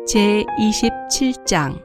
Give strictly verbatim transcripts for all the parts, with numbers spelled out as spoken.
제이십칠 장.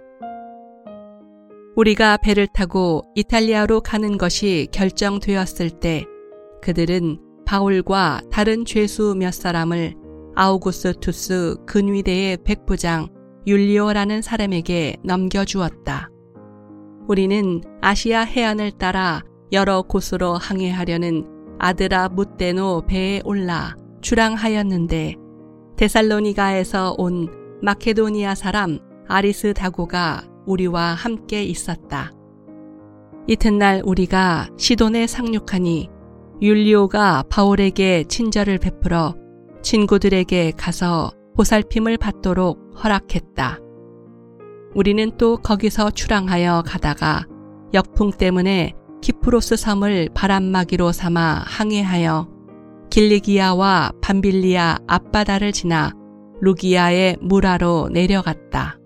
우리가 배를 타고 이탈리아로 가는 것이 결정되었을 때 그들은 바울과 다른 죄수 몇 사람을 아우구스투스 근위대의 백부장 율리오라는 사람에게 넘겨주었다. 우리는 아시아 해안을 따라 여러 곳으로 항해하려는 아드라 무테노 배에 올라 출항하였는데 데살로니가에서 온 마케도니아 사람 아리스다고가 우리와 함께 있었다. 이튿날 우리가 시돈에 상륙하니 율리오가 바울에게 친절을 베풀어 친구들에게 가서 보살핌을 받도록 허락했다. 우리는 또 거기서 출항하여 가다가 역풍 때문에 키프로스 섬을 바람막이로 삼아 항해하여 길리기아와 밤빌리아 앞바다를 지나 루기아의 무라로 내려갔다.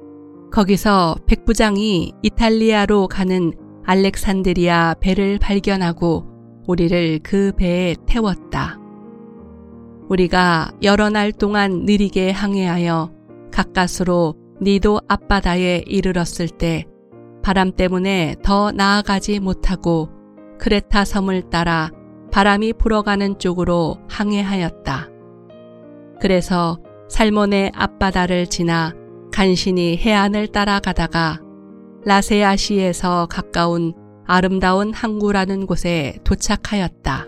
거기서 백부장이 이탈리아로 가는 알렉산드리아 배를 발견하고 우리를 그 배에 태웠다. 우리가 여러 날 동안 느리게 항해하여 가까스로 니도 앞바다에 이르렀을 때 바람 때문에 더 나아가지 못하고 크레타 섬을 따라 바람이 불어가는 쪽으로 항해하였다. 그래서 살몬의 앞바다를 지나 간신히 해안을 따라가다가 라세아시에서 가까운 아름다운 항구라는 곳에 도착하였다.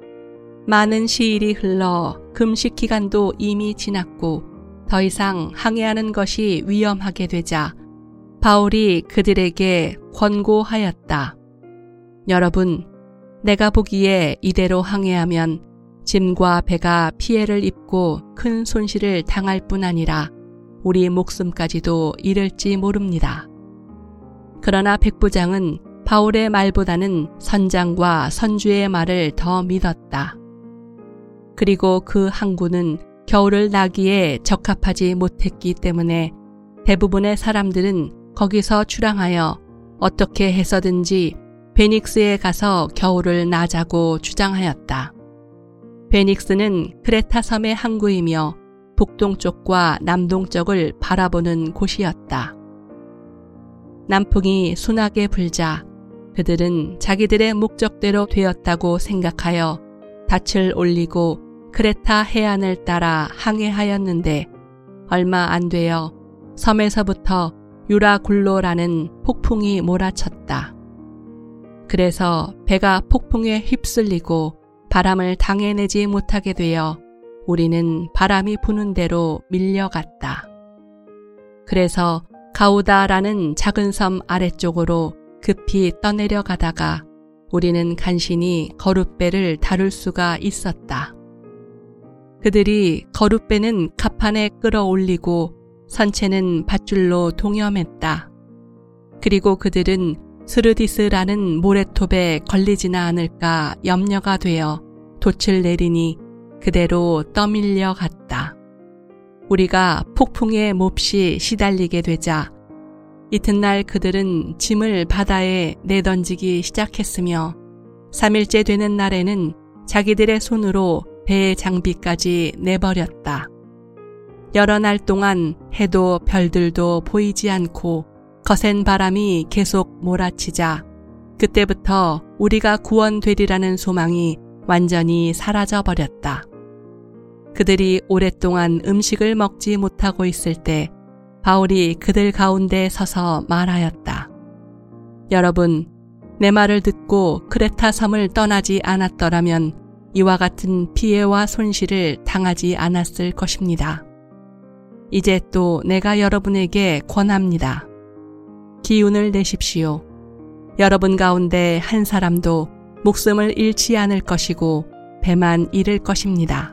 많은 시일이 흘러 금식 기간도 이미 지났고 더 이상 항해하는 것이 위험하게 되자 바울이 그들에게 권고하였다. 여러분, 내가 보기에 이대로 항해하면 짐과 배가 피해를 입고 큰 손실을 당할 뿐 아니라 우리 목숨까지도 잃을지 모릅니다. 그러나 백부장은 바울의 말보다는 선장과 선주의 말을 더 믿었다. 그리고 그 항구는 겨울을 나기에 적합하지 못했기 때문에 대부분의 사람들은 거기서 출항하여 어떻게 해서든지 베닉스에 가서 겨울을 나자고 주장하였다. 베닉스는 크레타 섬의 항구이며 북동쪽과 남동쪽을 바라보는 곳이었다. 남풍이 순하게 불자 그들은 자기들의 목적대로 되었다고 생각하여 닻을 올리고 크레타 해안을 따라 항해하였는데 얼마 안 되어 섬에서부터 유라굴로라는 폭풍이 몰아쳤다. 그래서 배가 폭풍에 휩쓸리고 바람을 당해내지 못하게 되어 우리는 바람이 부는 대로 밀려갔다. 그래서 가우다라는 작은 섬 아래쪽으로 급히 떠내려가다가 우리는 간신히 거룻배를 다룰 수가 있었다. 그들이 거룻배는 갑판에 끌어올리고 선체는 밧줄로 동여맸다. 그리고 그들은 스르디스라는 모래톱에 걸리지나 않을까 염려가 되어 돛을 내리니 그대로 떠밀려 갔다. 우리가 폭풍에 몹시 시달리게 되자 이튿날 그들은 짐을 바다에 내던지기 시작했으며 삼 일째 되는 날에는 자기들의 손으로 배의 장비까지 내버렸다. 여러 날 동안 해도 별들도 보이지 않고 거센 바람이 계속 몰아치자 그때부터 우리가 구원되리라는 소망이 완전히 사라져 버렸다. 그들이 오랫동안 음식을 먹지 못하고 있을 때 바울이 그들 가운데 서서 말하였다. 여러분, 내 말을 듣고 크레타 섬을 떠나지 않았더라면 이와 같은 피해와 손실을 당하지 않았을 것입니다. 이제 또 내가 여러분에게 권합니다. 기운을 내십시오. 여러분 가운데 한 사람도 목숨을 잃지 않을 것이고 배만 잃을 것입니다.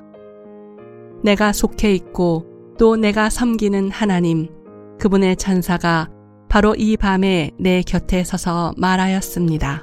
내가 속해 있고 또 내가 섬기는 하나님, 그분의 천사가 바로 이 밤에 내 곁에 서서 말하였습니다.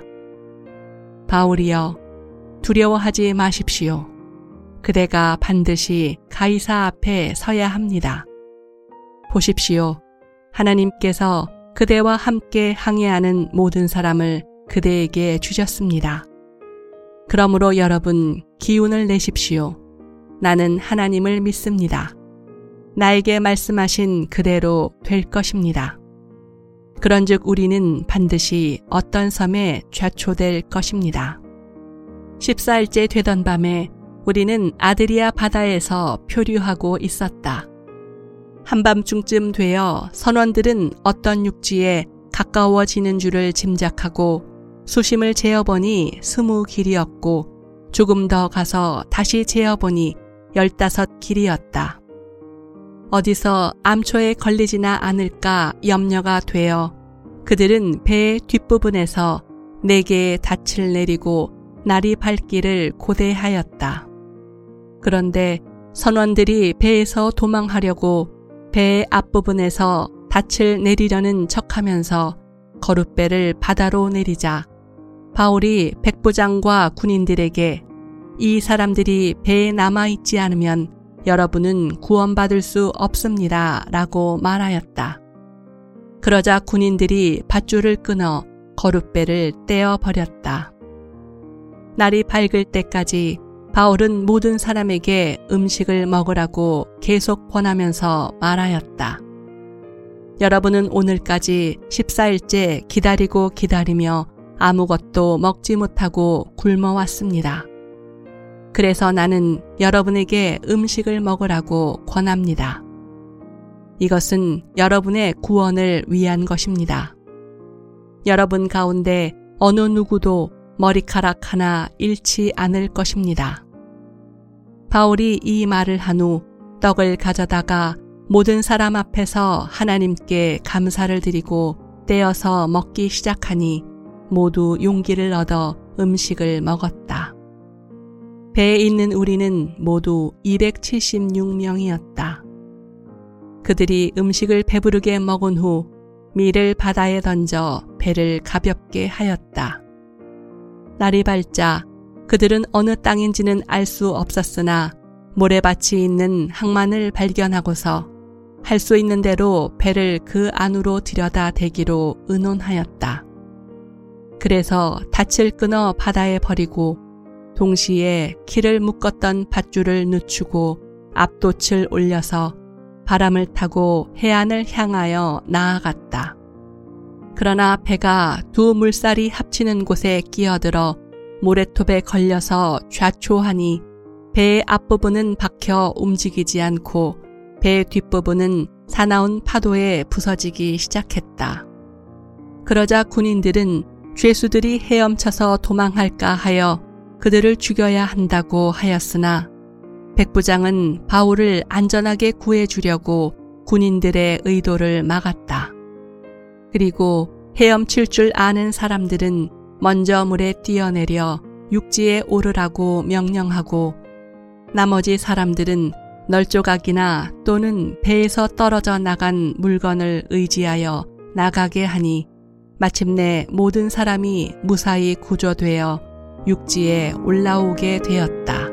바울이여, 두려워하지 마십시오. 그대가 반드시 가이사 앞에 서야 합니다. 보십시오. 하나님께서 그대와 함께 항해하는 모든 사람을 그대에게 주셨습니다. 그러므로 여러분 기운을 내십시오. 나는 하나님을 믿습니다. 나에게 말씀하신 그대로 될 것입니다. 그런즉 우리는 반드시 어떤 섬에 좌초될 것입니다. 십사일째 되던 밤에 우리는 아드리아 바다에서 표류하고 있었다. 한밤중쯤 되어 선원들은 어떤 육지에 가까워지는 줄을 짐작하고 수심을 재어보니 스무 길이었고 조금 더 가서 다시 재어보니 열다섯 길이었다. 어디서 암초에 걸리지나 않을까 염려가 되어 그들은 배의 뒷부분에서 네 개의 닻을 내리고 날이 밝기를 고대하였다. 그런데 선원들이 배에서 도망하려고 배의 앞부분에서 닻을 내리려는 척하면서 거룻배를 바다로 내리자 바울이 백부장과 군인들에게 이 사람들이 배에 남아있지 않으면 여러분은 구원받을 수 없습니다 라고 말하였다. 그러자 군인들이 밧줄을 끊어 거룻배를 떼어버렸다. 날이 밝을 때까지 바울은 모든 사람에게 음식을 먹으라고 계속 권하면서 말하였다. 여러분은 오늘까지 십사일째 기다리고 기다리며 아무것도 먹지 못하고 굶어왔습니다. 그래서 나는 여러분에게 음식을 먹으라고 권합니다. 이것은 여러분의 구원을 위한 것입니다. 여러분 가운데 어느 누구도 머리카락 하나 잃지 않을 것입니다. 바울이 이 말을 한 후 떡을 가져다가 모든 사람 앞에서 하나님께 감사를 드리고 떼어서 먹기 시작하니 모두 용기를 얻어 음식을 먹었다. 배에 있는 우리는 모두 이백칠십육 명이었다. 그들이 음식을 배부르게 먹은 후 밀을 바다에 던져 배를 가볍게 하였다. 날이 밝자 그들은 어느 땅인지는 알 수 없었으나 모래밭이 있는 항만을 발견하고서 할 수 있는 대로 배를 그 안으로 들여다 대기로 의논하였다. 그래서 닻을 끊어 바다에 버리고 동시에 키를 묶었던 밧줄을 늦추고 앞돛을 올려서 바람을 타고 해안을 향하여 나아갔다. 그러나 배가 두 물살이 합치는 곳에 끼어들어 모래톱에 걸려서 좌초하니 배의 앞부분은 박혀 움직이지 않고 배의 뒷부분은 사나운 파도에 부서지기 시작했다. 그러자 군인들은 죄수들이 헤엄쳐서 도망할까 하여 그들을 죽여야 한다고 하였으나 백부장은 바울을 안전하게 구해주려고 군인들의 의도를 막았다. 그리고 헤엄칠 줄 아는 사람들은 먼저 물에 뛰어내려 육지에 오르라고 명령하고 나머지 사람들은 널조각이나 또는 배에서 떨어져 나간 물건을 의지하여 나가게 하니 마침내 모든 사람이 무사히 구조되어 육지에 올라오게 되었다.